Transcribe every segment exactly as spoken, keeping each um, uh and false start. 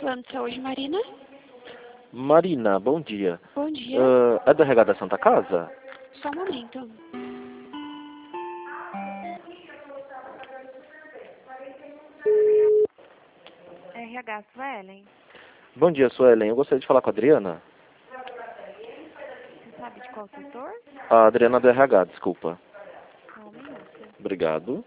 Plano de Saúde, Marina. Marina, bom dia. Bom dia. Uh, é do R H da Santa Casa? Só um momento. R H, Suelen. Bom dia, Suelen. Eu gostaria de falar com a Adriana. Você sabe de qual setor? A Adriana do R H, desculpa. Só um minuto. Obrigado.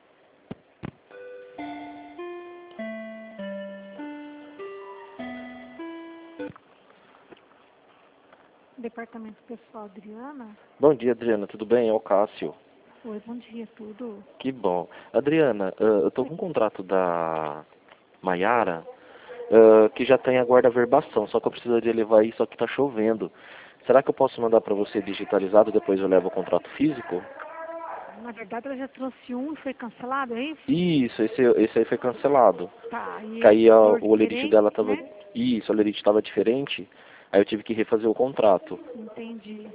Departamento Pessoal, Adriana. Bom dia, Adriana. Tudo bem? É o Cássio. Oi, bom dia, tudo? Que bom. Adriana, uh, eu tô com um contrato da Maiara uh, que já tem a guarda-verbação, só que eu precisaria levar aí, só que tá chovendo. Será que eu posso mandar para você digitalizado e depois eu levo o contrato físico? Na verdade, ela já trouxe um e foi cancelado, é isso? Isso, esse, esse aí foi cancelado. Tá, e Caía esse o setor olerite diferente, dela tava. né? Isso, o olerite estava diferente. Aí eu tive que refazer o contrato. Entendi.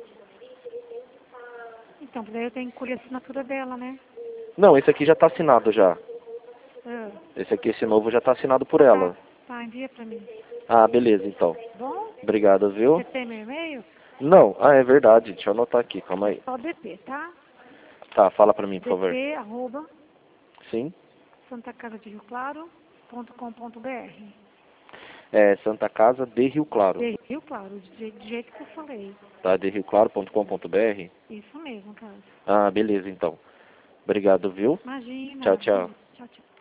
Então, daí eu tenho que colher a assinatura dela, né? Não, esse aqui já está assinado já. Ah, Esse aqui, esse novo já está assinado por ela. tá, tá, envia pra mim. Ah, beleza, então. Bom? Obrigado, viu? Você tem meu e-mail? Não, ah, é verdade. Deixa eu anotar aqui, calma aí. Só D P, tá? Tá, fala pra mim, por favor. D P, arroba, Sim? santa casa de rio claro ponto com ponto br. É Santa Casa de Rio Claro. De Rio Claro, de, je- do jeito que eu falei. Tá, de rio claro ponto com ponto br? Isso mesmo, cara. Ah, beleza, então. Obrigado, viu? Imagina. Tchau, tchau. Tchau, tchau.